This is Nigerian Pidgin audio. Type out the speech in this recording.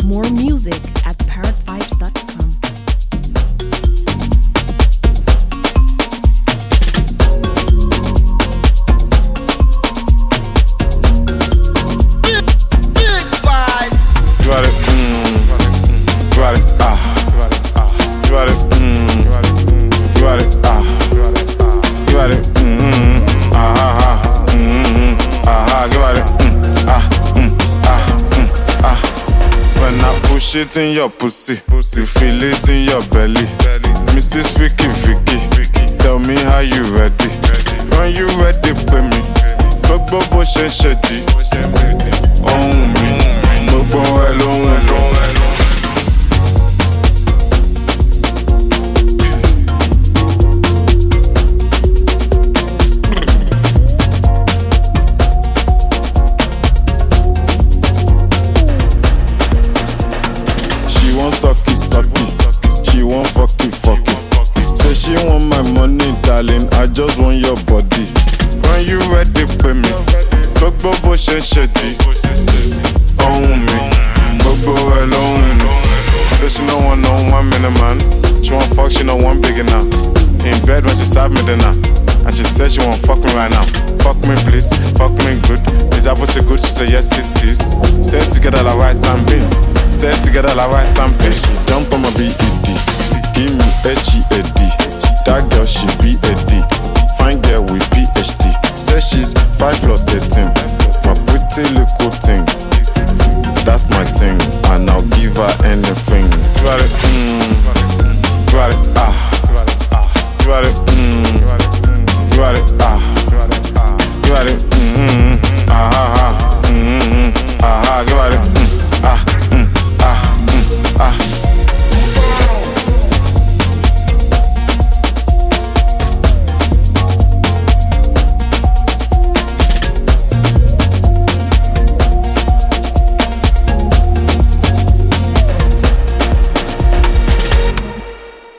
More music at parrotvibes.com. Shit in your pussy, you feel it in your belly. Mrs. Vicky, tell me how you ready. When you ready, pay me. Gbogbo bó ṣe ń ṣe di ohun mi, gbogbo ẹ ló ń lò. She want fucky. Say she want my money, darling, I just want your body. When you ready, pay me. Gbogbo bó ṣe ń ṣe di ohun mi, gbogbo ẹ ló ń lò. Say she no want no 1 minute man. She want fuck, she no want big enough. In bed when she serve me dinner, and she said she want fuck me right now. Fuck me please, fuck me good. Is that pussy good? She said yes it is. Stay together like rice and beans. Stay together like rice and beans. Jump on my BED, give me HEAD. That girl she be a D. Fine girl with PhD. Say she's 5 plus 18. My pretty little thing. That's my thing, and I'll give her anything. Got it,